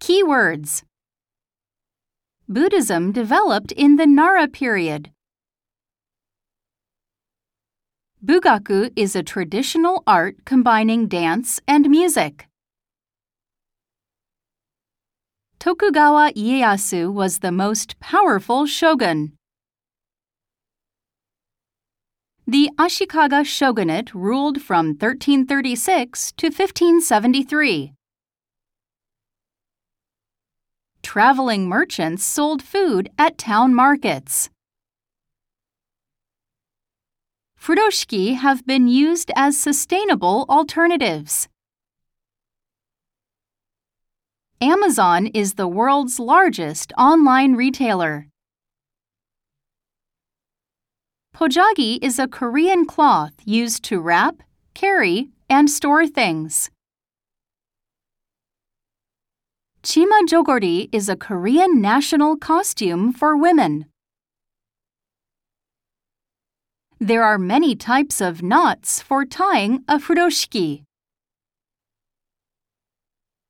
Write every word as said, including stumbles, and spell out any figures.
Keywords. Buddhism developed in the Nara period. Bugaku is a traditional art combining dance and music. Tokugawa Ieyasu was the most powerful shogun. The Ashikaga shogunate ruled from thirteen thirty-six to fifteen seventy-three. Traveling merchants sold food at town markets. Furoshiki have been used as sustainable alternatives. Amazon is the world's largest online retailer. Pojagi is a Korean cloth used to wrap, carry, and store things. Chima jogori is a Korean national costume for women. There are many types of knots for tying a furoshiki.